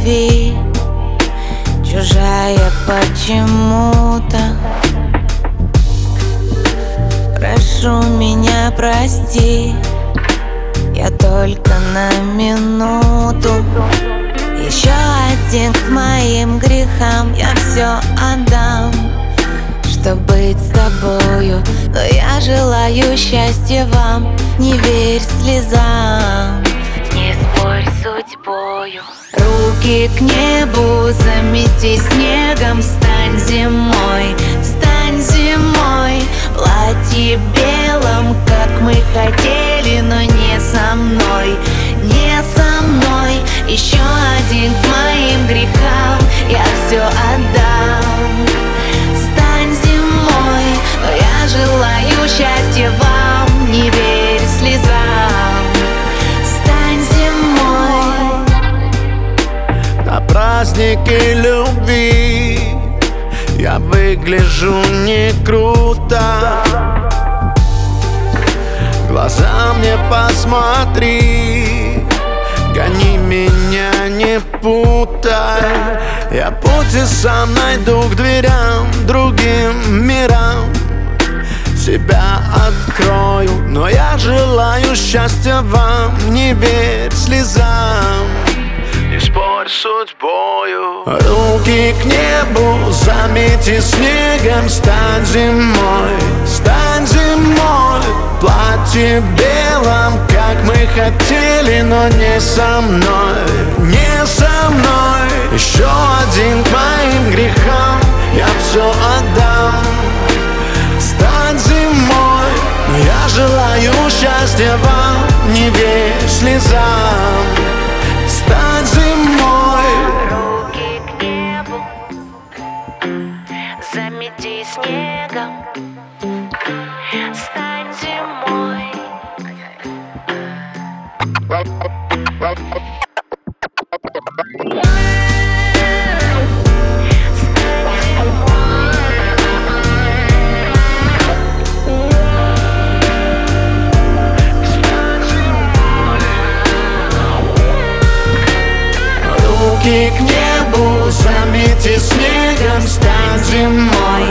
любви, чужая почему-то. Прошу меня прости, я только на минуту. Еще один к моим грехам, я все отдам, чтоб быть с тобою. Но я желаю счастья вам, не верь слезам, не спорь с судьбою. Руки к небу, замети снегом, стань зимой, стань зимой. Платье белым, как мы хотели, но не со мной, не со мной. Еще один к моим грехам, я все отдам. Стань зимой, но я желаю счастья вам, не верь слезам. Стань зимой. На празднике любви я выгляжу не круто. Глаза мне посмотри, гони меня, не путай. Я пути сам найду к дверям, другим мирам. Себя открою, но я желаю счастья вам, не верь слезам, не спорь с судьбою. Руки к небу, замети снегом, стань зимой, стань зимой. Платье белым, как мы хотели, но не со мной, не со мной. Еще один к моим грехам, я все отдам. Стань зимой, но я желаю счастья вам, не верь слезам. Стань зимой. Руки к небу, замети снегом, стань зимой. Руки к небу, замети снегом, стань зимой.